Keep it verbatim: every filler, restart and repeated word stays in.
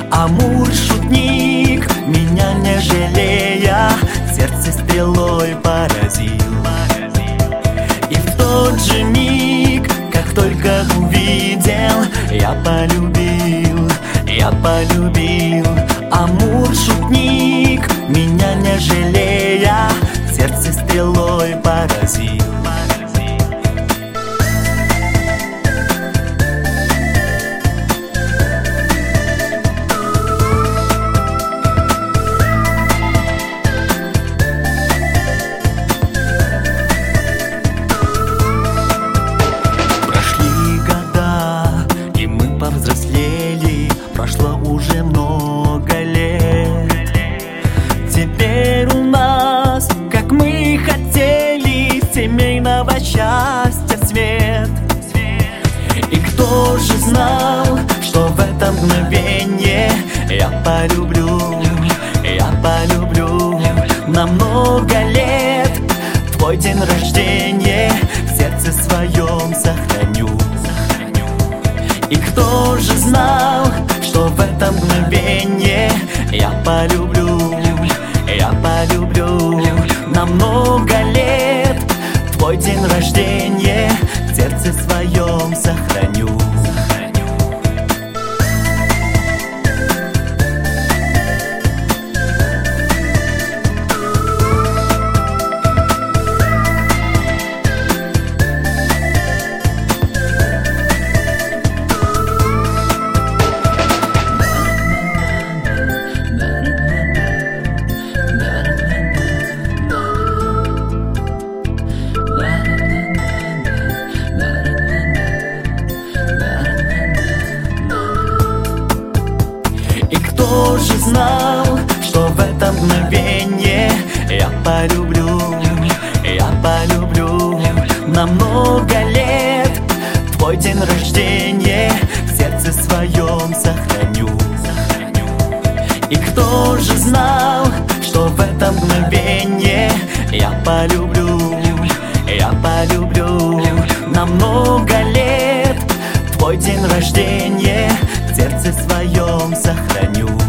Амур-шутник, меня не жалея, сердце стрелой поразил. И в тот же миг, как только увидел, я полюбил, я полюбил. Амур-шутник, меня не жалея, сердце стрелой поразил. Повзрослели, прошло уже много лет. Теперь у нас, как мы хотели, семейного счастья свет. И кто же знал, что в это мгновенье я полюблю, я полюблю на много лет. Твой день рождения в сердце своем сохраню. И кто же знал, что в это мгновенье я полюблю, я полюблю на много лет. Твой день рождения в сердце своем сохраню. Кто же знал, что в это мгновенье я полюблю, я полюблю на много лет. Твой день рождения в сердце своем сохраню. И кто же знал, что в это мгновенье я полюблю, я полюблю на много лет. Твой день рождения в сердце своем сохраню.